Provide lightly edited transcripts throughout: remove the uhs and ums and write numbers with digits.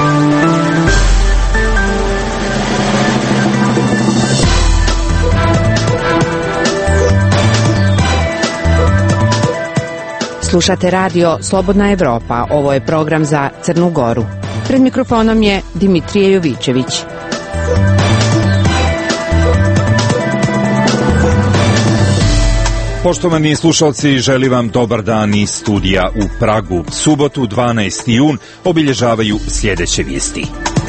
Slušate radio Slobodna Evropa. Ovo je program za Crnu Goru. Pred mikrofonom je Dimitrije Jovićević. Poštovani slušalci, želim vam dobar dan iz studija u Pragu. Subotu 12. jun obilježavaju sljedeće vijesti.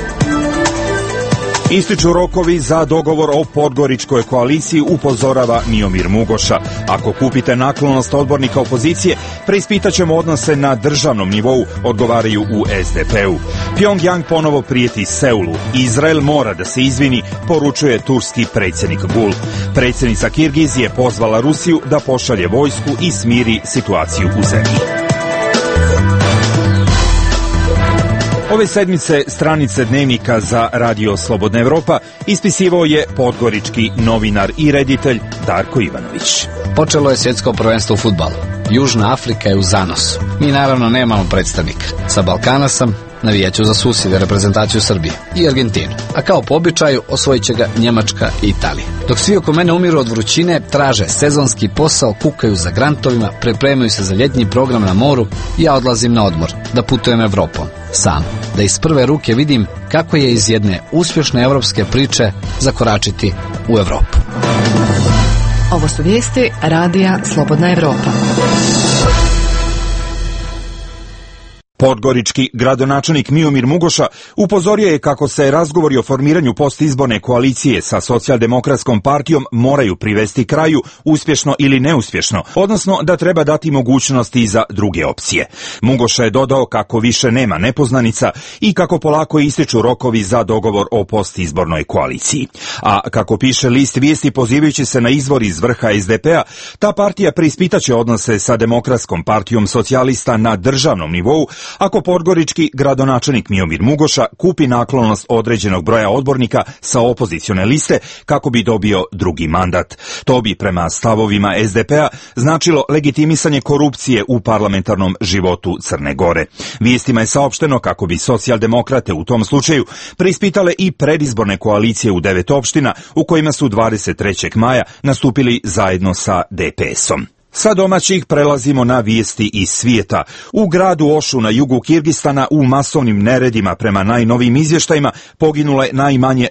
Ističu rokovi za dogovor o Podgoričkoj koaliciji, upozorava Miomir Mugoša. Ako kupite naklonost odbornika opozicije, preispitat ćemo odnose na državnom nivou, odgovaraju u SDP-u. Pyongyang ponovo prijeti Seulu. Izrael mora da se izvini, poručuje turski predsjednik Gul. Predsjednica Kirgizije pozvala Rusiju da pošalje vojsku i smiri situaciju u zemlji. Ove sedmice stranice dnevnika za radio Slobodna Evropa ispisivao je podgorički novinar i reditelj Darko Ivanović. Počelo je svjetsko prvenstvo u fudbalu. Južna Afrika je u zanosu. Mi naravno nemamo predstavnika. Sa Balkana sam, navijaću za susjede, reprezentaciju Srbije i Argentinu. A kao po običaju osvojit će ga Njemačka i Italija. Dok svi oko mene umiru od vrućine, traže sezonski posao, kukaju za grantovima, pripremaju se za ljetni program na moru, ja odlazim na odmor, da putujem Evropom. Sam, da iz prve ruke vidim kako je iz jedne uspješne evropske priče zakoračiti u Evropu. Ovo su vijesti radija Slobodna Evropa. Podgorički gradonačelnik Miomir Mugoša upozorio je kako se razgovori o formiranju postizborne koalicije sa socijaldemokratskom partijom moraju privesti kraju, uspješno ili neuspješno, odnosno da treba dati mogućnosti i za druge opcije. Mugoša je dodao kako više nema nepoznanica i kako polako ističu rokovi za dogovor o postizbornoj koaliciji. A kako piše list vijesti pozivajući se na izvor iz vrha SDP-a, ta partija preispitaće odnose sa demokratskom partijom socijalista na državnom nivou, ako podgorički gradonačelnik Miomir Mugoša kupi naklonost određenog broja odbornika sa opozicione liste kako bi dobio drugi mandat. To bi prema stavovima SDP-a značilo legitimisanje korupcije u parlamentarnom životu Crne Gore. Vijestima je saopšteno kako bi socijaldemokrate u tom slučaju preispitale i predizborne koalicije u 9 opština u kojima su 23. maja nastupili zajedno sa DPS-om. Sa domaćih prelazimo na vijesti iz svijeta. U gradu Ošu na jugu Kirgistana u masovnim neredima prema najnovijim izvještajima poginulo je najmanje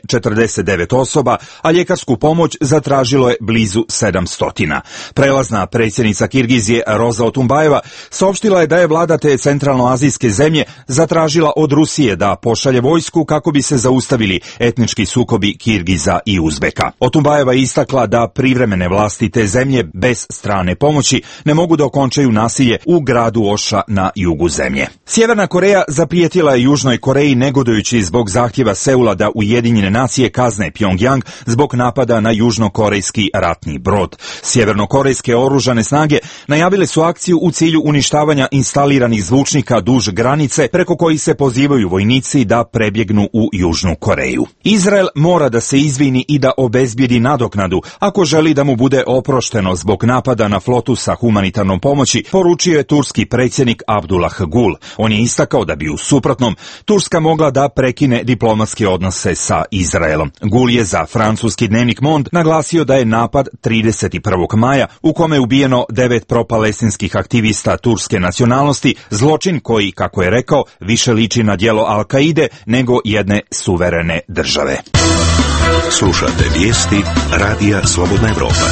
49 osoba, a ljekarsku pomoć zatražilo je blizu 700. Prelazna predsjednica Kirgizije Roza Otunbayeva saopštila je da je vlada te centralnoazijske zemlje zatražila od Rusije da pošalje vojsku kako bi se zaustavili etnički sukobi Kirgiza i Uzbeka. Otunbayeva je istakla da privremene vlasti te zemlje bez strane pomoći ne mogu da okončaju nasilje u gradu Oša na jugu zemlje. Sjeverna Koreja zaprijetila je Južnoj Koreji negodujući zbog zahtjeva Seula da Ujedinjene nacije kazne Pyongyang zbog napada na južnokorejski ratni brod. Sjevernokorejske oružane snage najavile su akciju u cilju uništavanja instaliranih zvučnika duž granice preko kojih se pozivaju vojnici da prebjegnu u Južnu Koreju. Izrael mora da se izvini i da obezbijedi nadoknadu ako želi da mu bude oprošteno zbog napada na flotu sa humanitarnom pomoći, poručio je turski predsjednik Abdullah Gul. On je istakao da bi u suprotnom Turska mogla da prekine diplomatske odnose sa Izraelom. Gul je za francuski dnevnik Monde naglasio da je napad 31. maja u kome je ubijeno 9 propalestinskih aktivista turske nacionalnosti zločin koji, kako je rekao, više liči na djelo Al-Kaide nego jedne suverene države. Slušate vijesti radija Slobodna Evropa.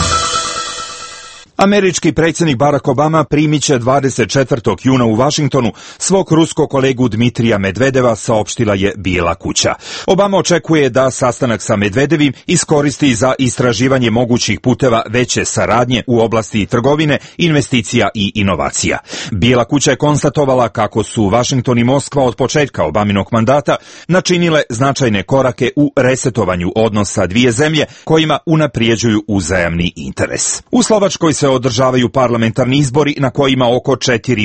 Američki predsjednik Barack Obama primit će 24. juna u Vašingtonu svog ruskog kolegu Dmitrija Medvedeva, saopštila je Bijela kuća. Obama očekuje da sastanak sa Medvedevim iskoristi za istraživanje mogućih puteva veće saradnje u oblasti trgovine, investicija i inovacija. Bijela kuća je konstatovala kako su Vašington i Moskva od početka Obaminog mandata načinile značajne korake u resetovanju odnosa dvije zemlje kojima unaprijeđuju uzajamni interes. U Slovačkoj se održavaju parlamentarni izbori na kojima oko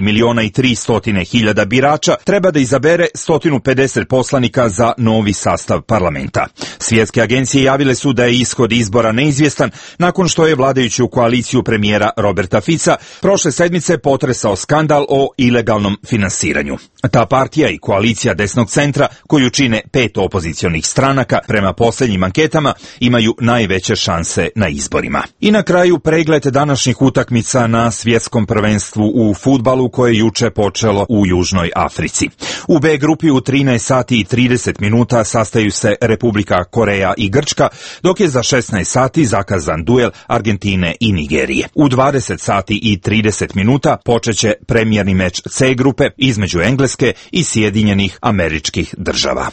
4.300.000 birača treba da izabere 150 poslanika za novi sastav parlamenta. Svjetske agencije javile su da je ishod izbora neizvjestan nakon što je vladajuću koaliciju premijera Roberta Fica prošle sedmice potresao skandal o ilegalnom finansiranju. Ta partija i koalicija desnog centra, koju čine 5 opozicionih stranaka, prema posljednjim anketama imaju najveće šanse na izborima. I na kraju pregled današnjih utakmica na svjetskom prvenstvu u fudbalu koje je juče počelo u Južnoj Africi. U B grupi u 13 sati i 30 minuta sastaju se Republika Koreja i Grčka, dok je za 16 sati zakazan duel Argentine i Nigerije. U 20 sati i 30 minuta počeće premijerni meč C grupe između Engleske i Sjedinjenih Američkih Država.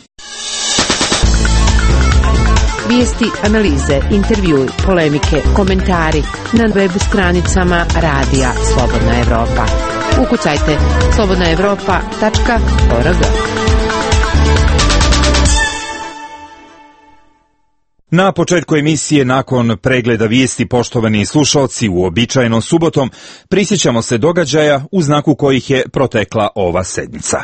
Vijesti, analize, intervjui, polemike, komentari na web stranicama Radija Slobodna Evropa. Ukucajte slobodnaevropa.org. Na početku emisije, nakon pregleda vijesti, poštovani slušalci, uobičajeno subotom, prisjećamo se događaja u znaku kojih je protekla ova sedmica.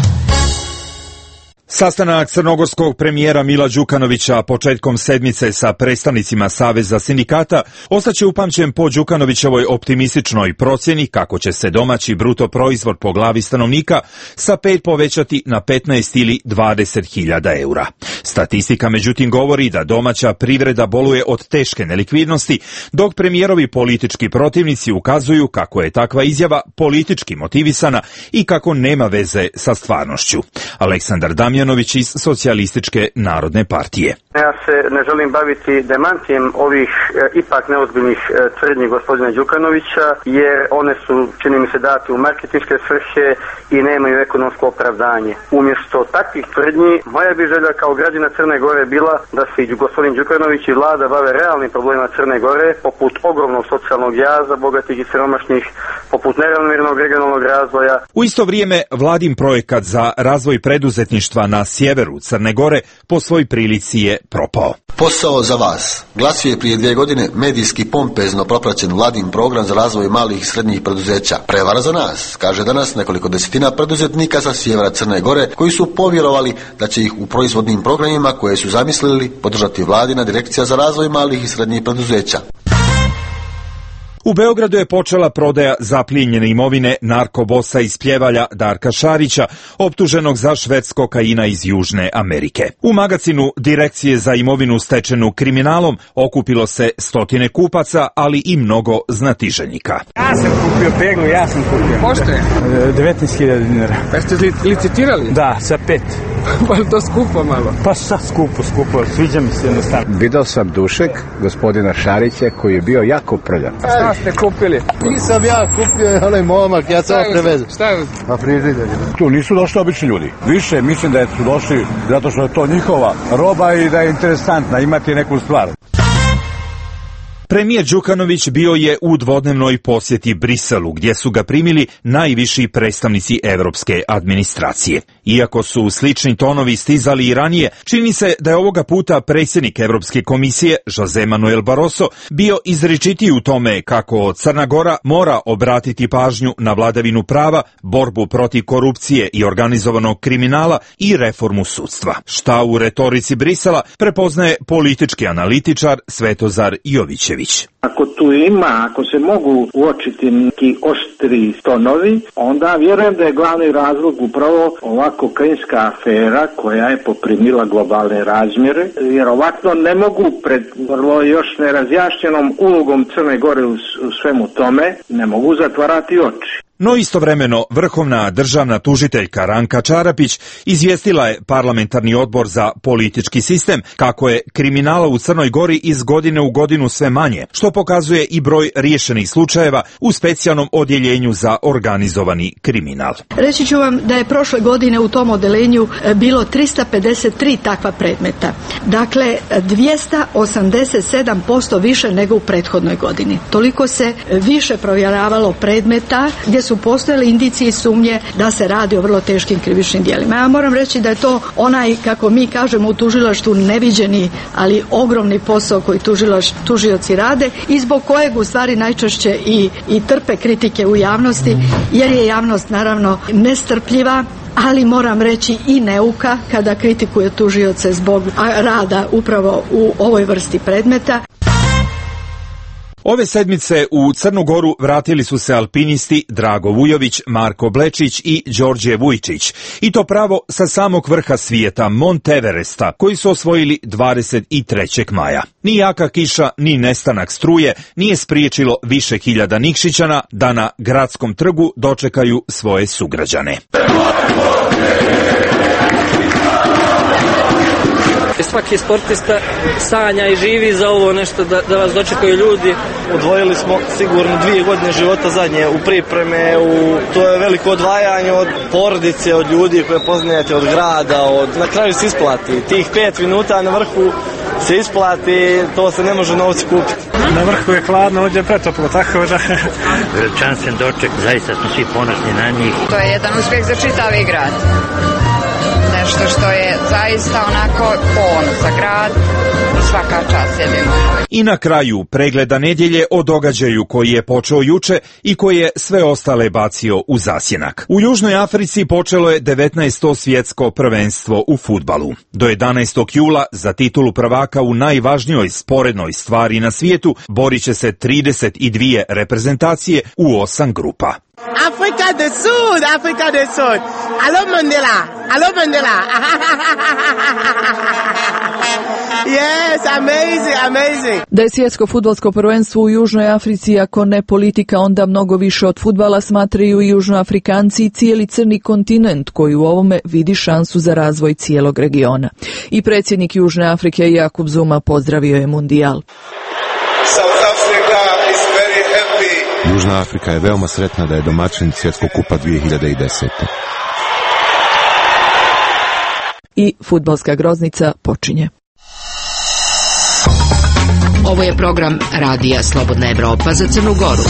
Sastanak crnogorskog premijera Mila Đukanovića početkom sedmice sa predstavnicima Saveza sindikata ostaće upamćen po Đukanovićevoj optimističnoj procjeni kako će se domaći bruto proizvod po glavi stanovnika sa 5 povećati na 15 ili 20.000 eura. Statistika međutim govori da domaća privreda boluje od teške nelikvidnosti, dok premijerovi politički protivnici ukazuju kako je takva izjava politički motivisana i kako nema veze sa stvarnošću. Aleksandar Damjanović iz Socijalističke narodne partije. Ja se ne želim baviti demantijem ovih ipak neozbiljnih tvrdnji gospodina Đukanovića, jer one su, čini mi se, date u marketinške svrhe i nemaju ekonomsko opravdanje. Umjesto takvih tvrdnji, moja bi želja kao građana Crne Gore bila da se i gospodin Đukanović i vlada bave realnim problemima Crne Gore, poput ogromnog socijalnog jaza, bogatih i siromašnih, poput neravnomjernog regionalnog razvoja. U isto vrijeme, vladin projekat za razvoj preduzetništva na sjeveru Crne Gore po svoj prilici je propao. Posao za vas. Glasio je prije 2 godine medijski pompezno propraćen vladin program za razvoj malih i srednjih preduzeća. Prevara za nas, kaže danas nekoliko desetina preduzetnika sa sjevera Crne Gore koji su povjerovali da će ih u proizvodnim programima koje su zamislili podržati vladina direkcija za razvoj malih i srednjih preduzeća. U Beogradu je počela prodaja zaplijenjene imovine narkobosa iz Pljevalja Darka Šarića, optuženog za šverc kokaina iz Južne Amerike. U magazinu Direkcije za imovinu stečenu kriminalom okupilo se stotine kupaca, ali i mnogo znatiželjnika. Ja sam kupio peglu, Pošto je? 19.000 dinara. Pa ste licitirali? Da, sa 5. Pa je to skupo malo? Pa sad skupo, sviđa mi se jednostavno. Video sam dušek gospodina Šarića koji je bio jako prljav. Šta ste kupili? Nisam ja kupio, onaj momak, ja sam ovo prevezao. Šta je? Pa frižider. Tu nisu došli obični ljudi. Više mislim da su došli zato što je to njihova roba i da je interesantna, imati neku stvar. Premijer Đukanović bio je u dvodnevnoj posjeti Briselu, gdje su ga primili najviši predstavnici evropske administracije. Iako su slični tonovi stizali i ranije, čini se da je ovoga puta predsjednik Evropske komisije, José Manuel Barroso, bio izričitiji u tome kako Crna Gora mora obratiti pažnju na vladavinu prava, borbu protiv korupcije i organizovanog kriminala i reformu sudstva. Šta u retorici Brisela prepoznaje politički analitičar Svetozar Jovićević. Ako tu ima, ako se mogu uočiti neki oštri tonovi, onda vjerujem da je glavni razlog upravo ova kokainska afera koja je poprimila globalne razmjere. Vjerovatno ne mogu pred vrlo još nerazjašnjenom ulogom Crne Gore u svemu tome, ne mogu zatvarati oči. No istovremeno vrhovna državna tužiteljka Ranka Čarapić izvijestila je parlamentarni odbor za politički sistem kako je kriminala u Crnoj Gori iz godine u godinu sve manje, što pokazuje i broj riješenih slučajeva u specijalnom odjeljenju za organizovani kriminal. Reći ću vam da je prošle godine u tom odeljenju bilo 353 takva predmeta. Dakle, 287% više nego u prethodnoj godini. Toliko se više provjeravalo predmeta gdje su postojale indicije i sumnje da se radi o vrlo teškim krivičnim djelima. Ja moram reći da je to onaj, kako mi kažemo u tužilaštvu, neviđeni, ali ogromni posao koji tužioci rade i zbog kojeg u stvari najčešće i trpe kritike u javnosti, jer je javnost naravno nestrpljiva, ali moram reći i neuka kada kritikuje tužioce zbog rada upravo u ovoj vrsti predmeta. Ove sedmice u Crnu Goru vratili su se alpinisti Drago Vujović, Marko Blečić i Đorđe Vujčić. I to pravo sa samog vrha svijeta, Monteveresta, koji su osvojili 23. maja. Ni jaka kiša, ni nestanak struje nije spriječilo više hiljada Nikšićana da na gradskom trgu dočekaju svoje sugrađane. Svaki sportista sanja i živi za ovo nešto da vas dočekaju ljudi. Odvojili smo sigurno 2 godine života zadnje u pripreme, to je veliko odvajanje od porodice, od ljudi koje poznajete, od grada, na kraju se isplati. Tih 5 minuta na vrhu se isplati, to se ne može novci kupiti. Na vrhu je hladno, ovdje je pretoplo, tako da... Veličanstven doček, zaista smo svi ponosni na njih. To je jedan uspjeh za čitavi grad. Nešto što je zaista onako ponos za grad i svaka čast jedino. I na kraju pregleda nedjelje o događaju koji je počeo juče i koji je sve ostale bacio u zasjenak. U Južnoj Africi počelo je 19. svjetsko prvenstvo u fudbalu. Do 11. jula za titulu prvaka u najvažnijoj sporednoj stvari na svijetu borit će se 32 reprezentacije u 8 grupa. Africa del Sud, Africa del Sud. Allo Mandela, allo Mandela. Yes, amazing, amazing. Da je svjetsko fudbalsko prvenstvo u Južnoj Africi, ako ne politika, onda mnogo više od fudbala, smatraju i Južnoafrikanci i cijeli crni kontinent koji u ovome vidi šansu za razvoj cijelog regiona. I predsjednik Južne Afrike Jakub Zuma pozdravio je mundijal. Južna Afrika je veoma sretna da je domaćin svjetskog kupa 2010. I fudbalska groznica počinje. Ovo je program Radija Slobodna Evropa za Crnu Goru.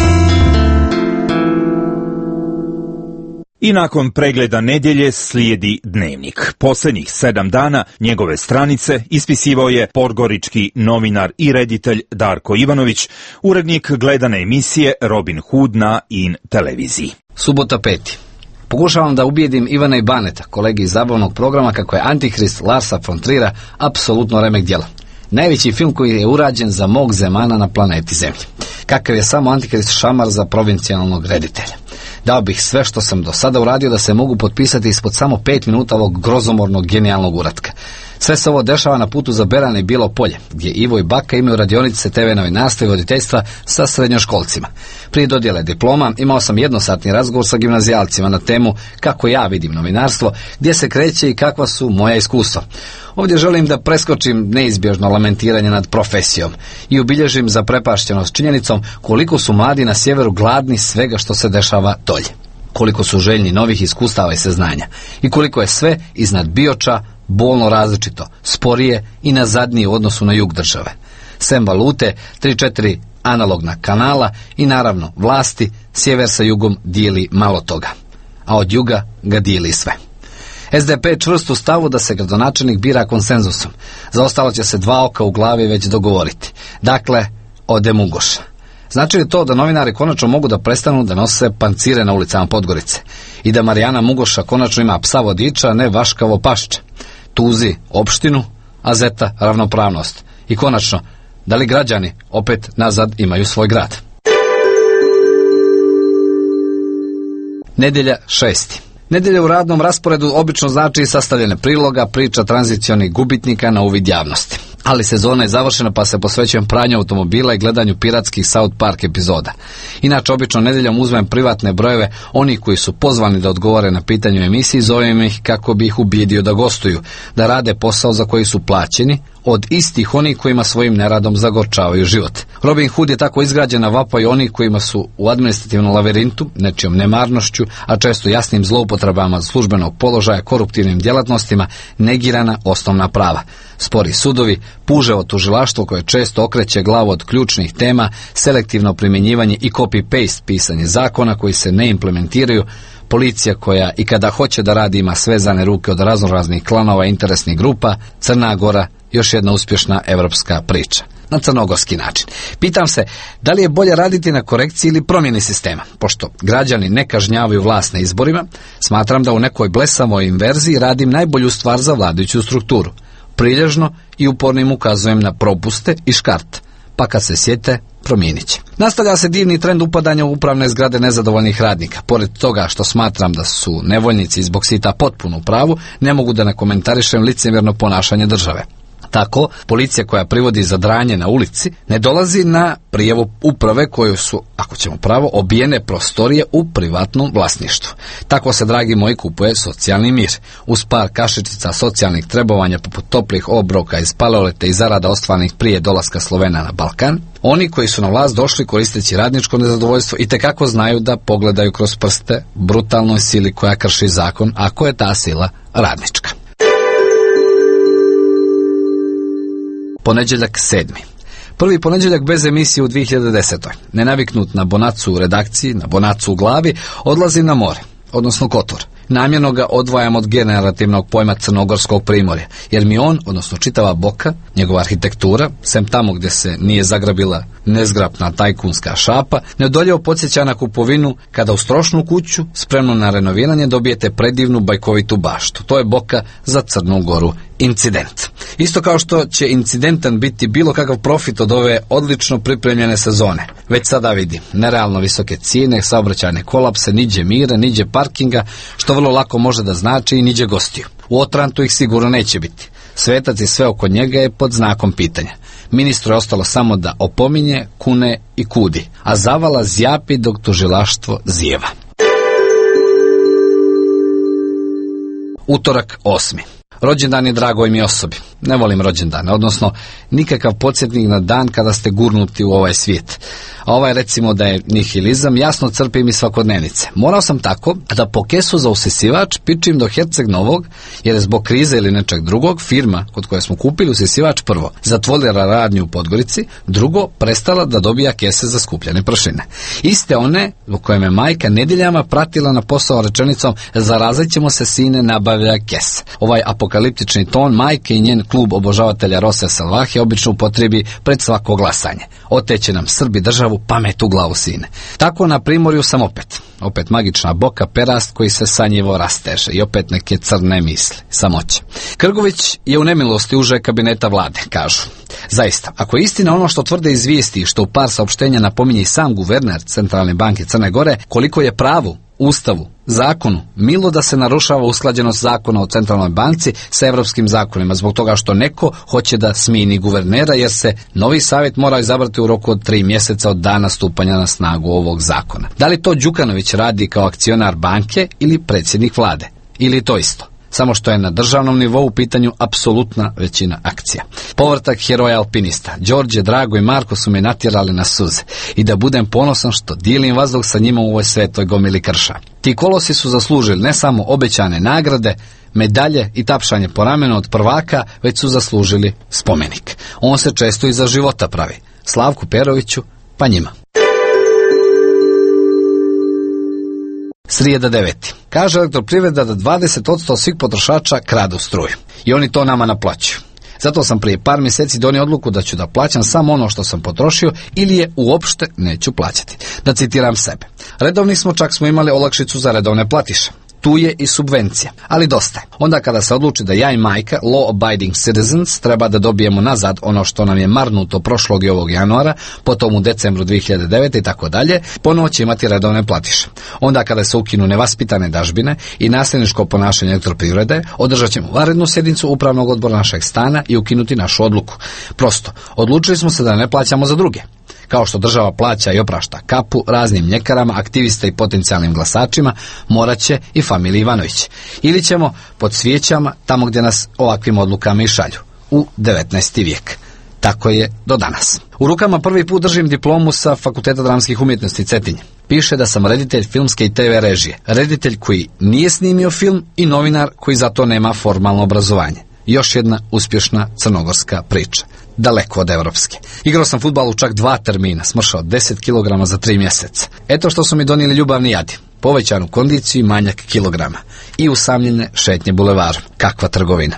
I nakon pregleda nedjelje slijedi Dnevnik. Posljednjih 7 dana njegove stranice ispisivao je podgorički novinar i reditelj Darko Ivanović, urednik gledane emisije Robin Hood na IN televiziji. Subota 5. Pokušavam da ubijedim Ivana i Baneta, kolegi iz zabavnog programa, kako je Antihrist Larsa von Trira apsolutno remek djela. Najveći film koji je urađen za mog zemana na planeti Zemlji. Kakav je samo Antikrist šamar za provincijalnog reditelja. Dao bih sve što sam do sada uradio da se mogu potpisati ispod samo 5 minuta ovog grozomornog genijalnog uratka. Sve se ovo dešava na putu za Berane i Bilo Polje, gdje Ivo i Baka imaju radionice TV novinarstva i voditeljstva sa srednjoškolcima. Prije dodjele diploma imao sam jednosatni razgovor sa gimnazijalcima na temu kako ja vidim novinarstvo, gdje se kreće i kakva su moja iskustva. Ovdje želim da preskočim neizbježno lamentiranje nad profesijom i obilježim zaprepašćenost činjenicom koliko su mladi na sjeveru gladni svega što se dešava dolje. Koliko su željni novih iskustava i saznanja i koliko je sve iznad Bioča bolno različito, sporije i nazadnije u odnosu na jug države. Sem valute, 3-4 analogna kanala i naravno vlasti, sjever sa jugom dijeli malo toga, a od juga ga dijeli sve. SDP je čvrst u stavu da se gradonačelnik bira konsenzusom. Za ostalo će se 2 oka u glavi već dogovoriti. Dakle, ode Mugoša. Znači li to da novinari konačno mogu da prestanu da nose pancire na ulicama Podgorice i da Marijana Mugoša konačno ima psa vodiča, a ne vaškavo pašče? Tuzi opštinu, a Zeta ravnopravnost. I konačno, da li građani opet nazad imaju svoj grad? Nedjelja 6. Nedjelja u radnom rasporedu obično znači sastavljene priloga, priča tranzicionih gubitnika na uvid javnosti. Ali sezona je završena pa se posvećujem pranju automobila i gledanju piratskih South Park epizoda. Inače, obično nedjeljom uzmem privatne brojeve onih koji su pozvani da odgovore na pitanje u emisiji, zovem ih kako bi ih ubijedio da gostuju, da rade posao za koji su plaćeni, od istih onih kojima svojim neradom zagorčavaju život. Robin Hood je tako izgrađen na vapaj onih kojima su u administrativnom lavirintu, nečijom nemarnošću, a često jasnim zloupotrebama službenog položaja, koruptivnim djelatnostima, negirana osnovna prava. Spori sudovi, puževo tužilaštvo koje često okreće glavu od ključnih tema, selektivno primjenjivanje i copy-paste pisanje zakona koji se ne implementiraju, policija koja i kada hoće da radi ima svezane ruke od raznoraznih klanova i interesnih grupa, Crna Gora, još jedna uspješna evropska priča. Na crnogorski način. Pitam se, da li je bolje raditi na korekciji ili promjeni sistema? Pošto građani ne kažnjavaju vlast na izborima, smatram da u nekoj blesavoj inverziji radim najbolju stvar za vladajuću strukturu. Prilježno i upornim ukazujem na propuste i škart. Pa kad se sjete, promijenit će. Nastavlja se divni trend upadanja u upravne zgrade nezadovoljnih radnika. Pored toga što smatram da su nevoljnici zbog sita potpuno u pravu, ne mogu da ne komentarišem licemjerno ponašanje države. Tako, policija koja privodi za dranje na ulici ne dolazi na prijavu uprave koju su, ako ćemo pravo, obijene prostorije u privatnom vlasništvu. Tako se, dragi moji, kupuje socijalni mir. Uz par kašičica socijalnih trebovanja poput toplih obroka iz paleoleta i zarada ostvarenih prije dolaska Slovena na Balkan, oni koji su na vlast došli koristeći radničko nezadovoljstvo itekako znaju da pogledaju kroz prste brutalnoj sili koja krši zakon, ako je ta sila radnička. Ponedjeljak 7. Prvi ponedjeljak bez emisije u 2010. Nenaviknut na bonacu u redakciji, na bonacu u glavi, odlazim na more, odnosno Kotor. Namjerno ga odvajam od generativnog pojma crnogorskog primorja, jer mi on, odnosno čitava Boka, njegova arhitektura, sem tamo gdje se nije zagrabila nezgrapna tajkunska šapa, neodoljivo podsjeća na kupovinu kada u strošnu kuću, spremnu na renoviranje, dobijete predivnu bajkovitu baštu. To je Boka za Crnu Goru incident. Isto kao što će incidentan biti bilo kakav profit od ove odlično pripremljene sezone. Već sada vidim nerealno visoke cijene, saobraćajne kolapse, niđe mira, niđe parkinga, što vrlo lako može da znači i niđe gostiju. U Otrantu ih sigurno neće biti. Svetac i sve oko njega je pod znakom pitanja. Ministru je ostalo samo da opominje, kune i kudi, a zavala zjapi dok tužilaštvo zijeva. Utorak 8. Rođendan je dragoj mi osobi. Ne volim rođendane, odnosno nikakav podsjetnik na dan kada ste gurnuti u ovaj svijet. A ovaj, recimo da je nihilizam, jasno crpim iz svakodnevnice. Morao sam tako da po kesu za usisivač pičim do Herceg Novog, jer je zbog krize ili nečeg drugog firma kod koje smo kupili usisivač prvo zatvorila radnju u Podgorici, drugo prestala da dobija kese za skupljane prašine. Iste one u koje me majka nedjeljama pratila na posao rečenicom zarazit ćemo se sine, nabavlja kese. Ovaj apokaliptični ton majke i njen klub obožavatelja Rose Salvahe obično upotrebi pred svako glasanje. Oteće nam Srbi državu, pamet u glavu sine. Tako na Primorju sam opet magična Boka, perast koji se sanjivo rasteže i opet neke crne misli, samoće. Krgović je u nemilosti uže kabineta vlade, kažu. Zaista, ako je istina ono što tvrde iz vijesti, što u par saopštenja napominje i sam guverner Centralne banke Crne Gore, koliko je pravu, Ustavu, zakonu, milo da se narušava usklađenost zakona o Centralnoj banci sa evropskim zakonima, zbog toga što neko hoće da smini guvernera, jer se novi savjet mora izabrati u roku od 3 mjeseca od dana stupanja na snagu ovog zakona. Da li to Đukanović radi kao akcionar banke ili predsjednik vlade? Ili to isto? Samo što je na državnom nivou u pitanju apsolutna većina akcija. Povratak heroja alpinista. Đorđe, Drago i Marko su me natjerali na suze i da budem ponosan što dijelim vazduh sa njima u ovoj svetoj gomili krša. Ti kolosi su zaslužili ne samo obećane nagrade, medalje i tapšanje po ramenu od prvaka, već su zaslužili spomenik. On se često i za života pravi. Slavku Peroviću, pa njima. Srijeda 9. Kaže Elektroprivreda da 20% svih potrošača kradu struju. I oni to nama naplaćuju. Zato sam prije par mjeseci donio odluku da ću da plaćam samo ono što sam potrošio ili je uopšte neću plaćati. Da citiram sebe. Redovni smo, čak smo imali olakšicu za redovne platiše. Tu je i subvencija, ali dosta je. Onda kada se odluči da ja i majka, law abiding citizens, treba da dobijemo nazad ono što nam je marnuto prošlog i ovog januara, potom u decembru 2009. i tako dalje, ponovo će imati redovne platiše. Onda kada se ukinu nevaspitane dažbine i nasljedničko ponašanje Elektroprivrede, održat ćemo vanrednu sjednicu upravnog odbora našeg stana i ukinuti našu odluku. Prosto, odlučili smo se da ne plaćamo za druge. Kao što država plaća i oprašta kapu raznim mljekarama, aktivista i potencijalnim glasačima, morat će i familiji Ivanović. Ili ćemo pod svijećama tamo gdje nas ovakvim odlukama i šalju. U 19. vijek. Tako je do danas. U rukama prvi put držim diplomu sa Fakulteta dramskih umjetnosti Cetinje. Piše da sam reditelj filmske i TV režije. Reditelj koji nije snimio film i novinar koji za to nema formalno obrazovanje. Još jedna uspješna crnogorska priča. Daleko od evropske. Igrao sam fudbal u čak 2 termina, smršao 10 kg za 3 mjeseca. Eto što su mi donijeli ljubavni jadi. Povećanu kondiciju i manjak kilograma. I usamljene šetnje bulevarom. Kakva trgovina.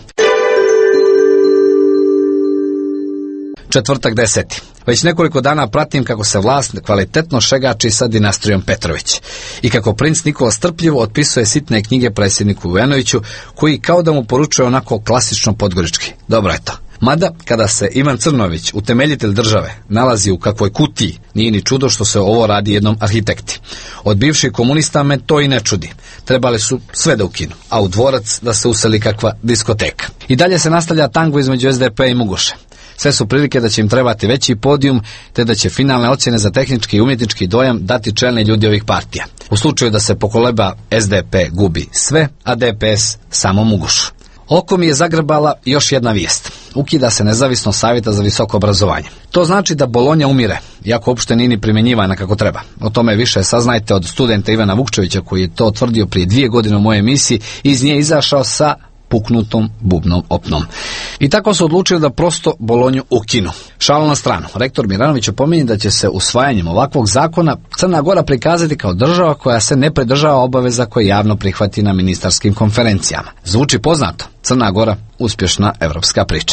Četvrtak 10. Već nekoliko dana pratim kako se vlast kvalitetno šegači sa dinastijom Petrović i kako princ Nikola strpljivo otpisuje sitne knjige predsjedniku Vujanoviću, koji kao da mu poručuje onako klasično podgorički. Dobro je to. Mada, kada se Ivan Crnović, utemeljitelj države, nalazi u kakvoj kutiji, nije ni čudo što se ovo radi jednom arhitekti. Od bivših komunista me to i ne čudi. Trebali su sve da ukinu, a u dvorac da se useli kakva diskoteka. I dalje se nastavlja tango između SDP i Mugoše. Sve su prilike da će im trebati veći podijum, te da će finalne ocjene za tehnički i umjetnički dojam dati čelni ljudi ovih partija. U slučaju da se pokoleba, SDP gubi sve, a DPS samo Mugošu. Oko mi je zagrebala još jedna vijest. Ukida se nezavisno savjeta za visoko obrazovanje. To znači da Bolonja umire, iako uopšte nije ni primjenjivana kako treba. O tome više saznajte od studenta Ivana Vukčevića, koji je to tvrdio prije 2 godine u mojoj emisiji i iz nje izašao sa puknutom bubnom opnom. I tako su odlučili da prosto Bolonju ukinu. Šalu na stranu, rektor Miranović opominje da će se usvajanjem ovakvog zakona Crna Gora prikazati kao država koja se ne pridržava obaveza koje javno prihvati na ministarskim konferencijama. Zvuči poznato, Crna Gora uspješna evropska priča.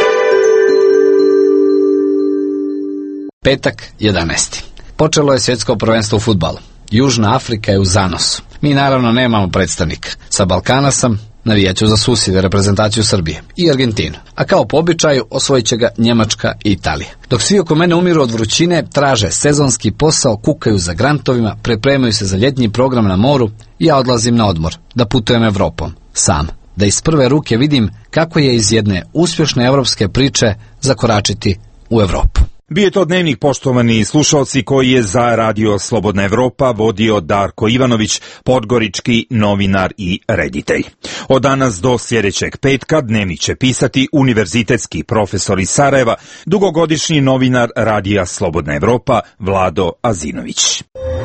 Petak 11. Počelo je svjetsko prvenstvo u fudbalu. Južna Afrika je u zanosu. Mi naravno nemamo predstavnika. Sa Balkana sam, navijat ću za susjede, reprezentaciju Srbije i Argentinu. A kao po običaju osvojit će ga Njemačka i Italija. Dok svi oko mene umiru od vrućine, traže sezonski posao, kukaju za grantovima, pripremaju se za ljetni program na moru, ja odlazim na odmor, da putujem Evropom, sam. Da iz prve ruke vidim kako je iz jedne uspješne evropske priče zakoračiti u Evropu. Bio je to dnevnik, poštovani slušalci, koji je za Radio Slobodna Evropa vodio Darko Ivanović, podgorički novinar i reditelj. Od danas do sljedećeg petka dnevnik će pisati univerzitetski profesor iz Sarajeva, dugogodišnji novinar Radija Slobodna Evropa Vlado Azinović.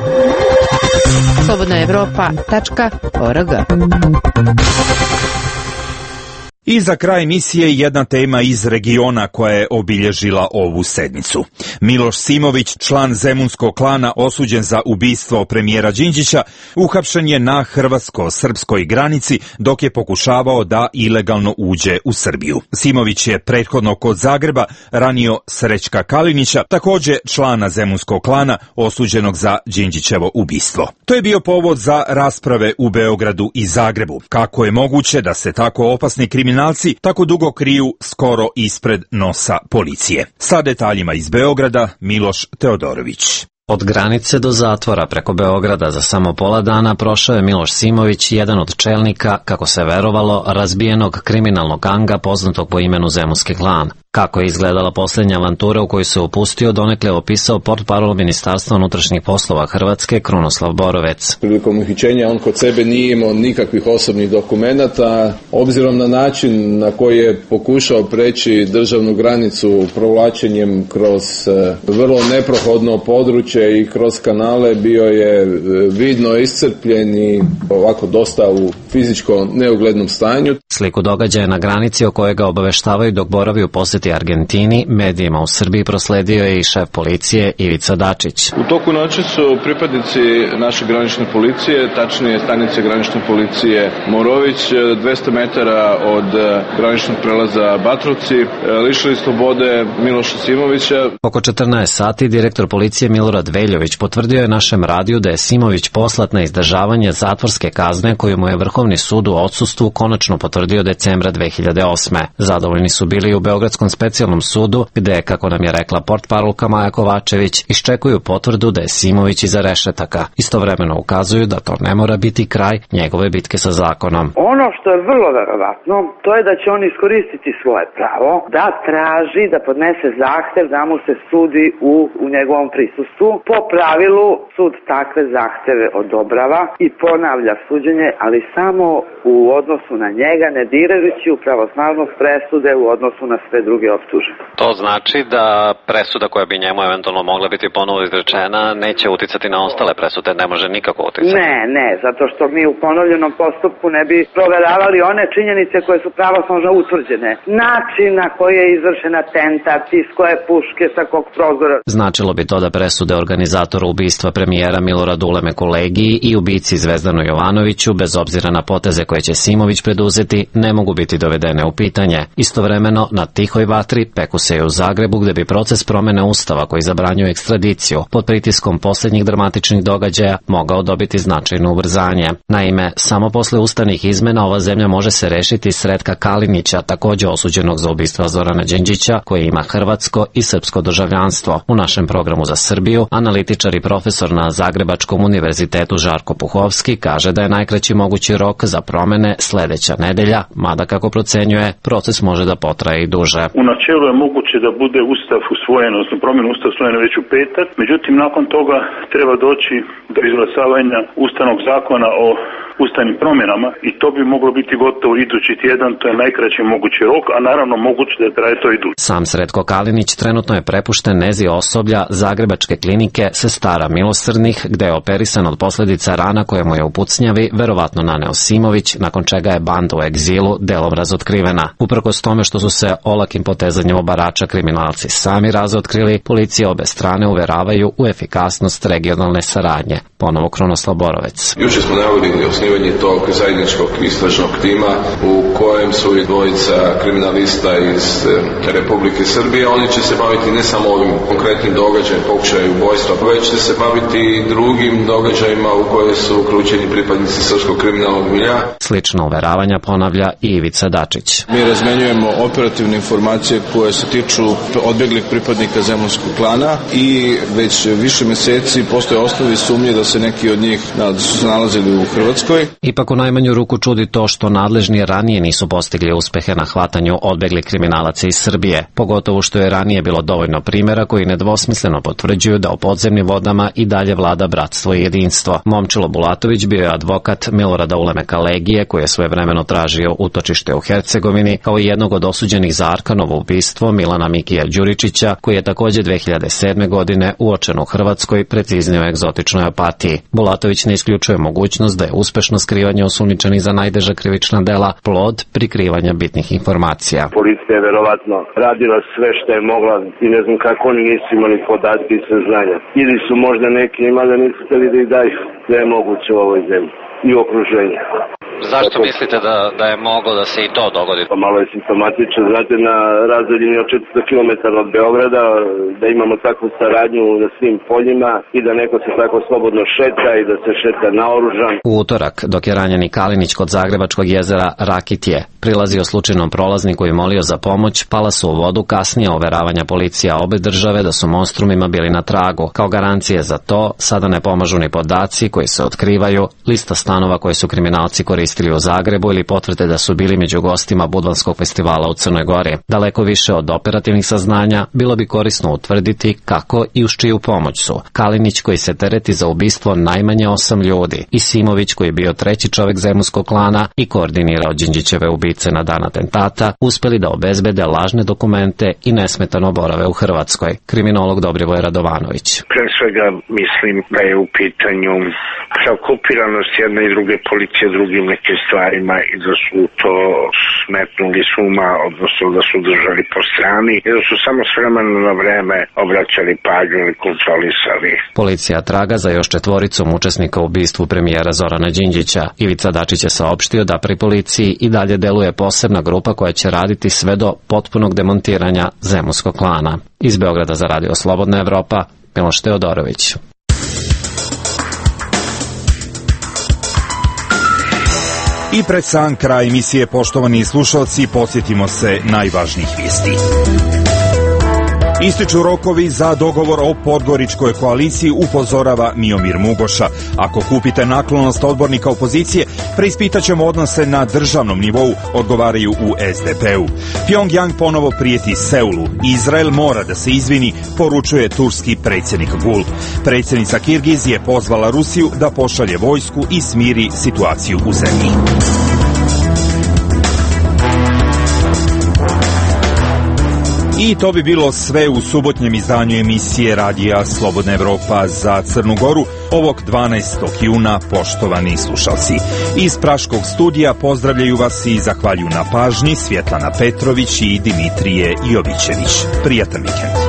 slobodnaevropa.org. I za kraj emisije jedna tema iz regiona koja je obilježila ovu sedmicu. Miloš Simović, član zemunskog klana osuđen za ubistvo premijera Đinđića, uhapšen je na hrvatsko-srpskoj granici dok je pokušavao da ilegalno uđe u Srbiju. Simović je prethodno kod Zagreba ranio Srećka Kalinića, također člana zemunskog klana osuđenog za Đinđićevo ubistvo. To je bio povod za rasprave u Beogradu i Zagrebu. Kako je moguće da se tako opasni kriminalci tako dugo kriju skoro ispred nosa policije? Sa detaljima iz Beograda, Miloš Teodorović. Od granice do zatvora preko Beograda za samo pola dana prošao je Miloš Simović, jedan od čelnika, kako se verovalo, razbijenog kriminalnog ganga poznatog po imenu Zemunski klan. Kako je izgledala posljednja avantura u koju se upustio, donekle opisao portparol Ministarstva unutrašnjih poslova Hrvatske Krunoslav Borovec. Prilikom uhićenja on kod sebe nije imao nikakvih osobnih dokumenata. Obzirom na način na koji je pokušao preći državnu granicu provlačenjem kroz vrlo neprohodno područje i kroz kanale, bio je vidno iscrpljen i ovako dosta u fizičko neuglednom stanju. Sliku događaja na granici o kojoj ga obaveštavaju dok boravi u posjeti Argentini, medijima u Srbiji prosledio je i šef policije Ivica Dačić. U toku noći su pripadnici naše granične policije, tačnije stanice granične policije Morović, 200 metara od graničnog prelaza Batrovci, lišili slobode Miloša Simovića. Oko 14 sati direktor policije Milorad Veljović potvrdio je našem radiju da je Simović poslat na izdržavanje zatvorske kazne koju mu je Vrhovni sud u odsustvu konačno potvrdio decembra 2008. Zadovoljni su bili u Beogradskom specijalnom sudu, gde, kako nam je rekla portparolka Maja Kovačević, iščekuju potvrdu da je Simović iza rešetaka. Istovremeno ukazuju da to ne mora biti kraj njegove bitke sa zakonom. Ono što je vrlo verovatno, to je da će on iskoristiti svoje pravo da traži da podnese zahtev da mu se sudi u njegovom prisustvu. Po pravilu sud takve zahteve odobrava i ponavlja suđenje, ali samo u odnosu na njega, ne dirajući u pravosnažnost presude u odnosu na sve druge optužene. To znači da presuda koja bi njemu eventualno mogla biti ponovo izrečena neće uticati na ostale presude, ne može nikako uticati. Ne, zato što mi u ponovljenom postupku ne bi proveravali one činjenice koje su pravosnažno utvrđene. Način na koji je izvršen atentat, iz koje puške, sa kog prozora. Značilo bi to da presude organizatora ubistva premijera Miloradu Uleme Kolegiji i ubici Zvezdanu Jovanoviću, bez obzira na poteze koje će Simović preduzeti, ne mogu biti dovedene u pitanje. Istovremeno, na tihoj vatri peku se i u Zagrebu, gde bi proces promene ustava koji zabranjuje ekstradiciju pod pritiskom posljednjih dramatičnih događaja mogao dobiti značajno ubrzanje. Naime, samo posle ustavnih izmena ova zemlja može se rešiti Sretka Kalinića, takođe osuđenog za ubistvo Zorana Đinđića, koji ima hrvatsko i srpsko državljanstvo. U našem programu za Srbiju analitičar i profesor na Zagrebačkom univerzitetu Žarko Puhovski kaže da je najkraći mogući rok za promene sledeća nedelja, mada kako procenjuje, proces može da potraje i duže. U načelu je moguće da bude ustav usvojen, odnosno promjena ustava usvojena već u petak, međutim nakon toga treba doći do izglasavanja ustavnog zakona o ustavnim promjenama i to bi moglo biti gotovo idući tjedan, to je najkraći mogući rok, a naravno moguće da traje to i duže. Sam Sretko Kalinić trenutno je prepušten nezi osoblja Zagrebačke klinike Sestara milosrdnih, gde je operisan od posljedica rana koje mu je u pucnjavi verovatno naneo Simović, nakon čega je banda u egzilu delom razotkrivena. Uprkos tome što su se olakim potezanjem obarača kriminalci sami razotkrili, policije obe strane uveravaju u efikasnost regionalne saradnje. Ponovo Krunoslav Borovec. Juče smo najavili osnivanje tog zajedničkog istražnog tima u kojem su i dvojica kriminalista iz Republike Srbije. Oni će se baviti ne samo ovim konkretnim događajem, pokušaju ubojstva, već će se baviti i drugim događajima u koje su uključeni pripadnici srpskog kriminalnog milja. Slično uveravanja ponavlja i Ivica Dačić. Mi razmenjujemo operativne informacije koje se tiču odbeglih pripadnika zemunskog klana i već više meseci postoje osnovi sumnje da se neki od njih su se nalazili u Hrvatskoj. Ipak u najmanju ruku čudi to što nadležni ranije nisu postigli uspehe na hvatanju odbeglih kriminalaca iz Srbije, pogotovo što je ranije bilo dovoljno primjera koji nedvosmisleno potvrđuju da u podzemnim vodama i dalje vlada bratstvo i jedinstvo. Momčilo Bulatović bio je advokat Milorada Ulemeka Legije, koji je svojevremeno tražio utočište u Hercegovini, kao i jednog od osuđenih za Arkanovo ubistvo Milana Mikija Đuričića, koji je takođe 2007. godine uočen u Hrvatskoj, preciznije u egzotičnoj Opatiji. Bulatović ne isključuje mogućnost da je uspešno skrivanje osumnjičenih za najteža krivična dela plod prikrivanja bitnih informacija. Policija je verovatno radila sve što je mogla i ne znam kako oni nisu imali podatke i saznanja. Ili su možda neki imali, nisu hteli da ih daju. Sve je moguće u ovoj zemlji i okruženju. Zašto mislite da je moglo da se i to dogodi? Pa malo je simptomatično, znate, na razdaljini od 400 km od Beograda, da imamo takvu saradnju na svim poljima i da neko se tako slobodno šeta i da se šeta naoružan. U utorak, dok je ranjeni Kalinić kod Zagrebačkog jezera Rakitje prilazio slučajnom prolazniku i molio za pomoć, pala su u vodu kasnije overavanja policija obe države da su monstrumima bili na tragu. Kao garancije za to, sada ne pomažu ni podaci koji se otkrivaju, lista stanova koje su kriminalci koristili u Zagrebu ili potvrde da su bili među gostima Budvanskog festivala u Crnoj Gori. Daleko više od operativnih saznanja bilo bi korisno utvrditi kako i uz čiju pomoć su Kalinić, koji se tereti za ubistvo najmanje 8 ljudi, i Simović, koji je bio treći čovek zemunskog klana i koordinirao Đinđićeve ubice na dan atentata, uspeli da obezbede lažne dokumente i nesmetano borave u Hrvatskoj. Kriminolog Dobrivoj Radovanović. Pre svega mislim da je u pitanju preokupiranost jedne i druge policije drugim nekim stvarima i da su to smetnuli s uma, odnosno da su držali po strani i da su samo s vremena na vreme obraćali pažnju ili kontrolisali. Policija traga za još 4 učesnika u ubistvu premijera Zorana Đinđića. Ivica Dačić je saopštio da pri policiji i dalje deluje posebna grupa koja će raditi sve do potpunog demontiranja zemunskog klana. Iz Beograda za Radio Slobodna Evropa, Miloš Teodorović. I pred sam kraj emisije, poštovani slušalci, podsjetimo se najvažnijih vijesti. Ističu rokovi za dogovor o Podgoričkoj koaliciji, upozorava Miomir Mugoša. Ako kupite naklonost odbornika opozicije, preispitaćemo odnose na državnom nivou, odgovaraju u SDP-u. Pjongjang ponovo prijeti Seulu. Izrael mora da se izvini, poručuje turski predsjednik Gul. Predsjednica Kirgizije pozvala Rusiju da pošalje vojsku i smiri situaciju u zemlji. I to bi bilo sve u subotnjem izdanju emisije Radija Slobodna Evropa za Crnu Goru ovog 12. juna, poštovani slušalci. Iz Praškog studija pozdravljaju vas i zahvaljuju na pažnji Svjetlana Petrović i Dimitrije Jovićević. Prijatan vikend.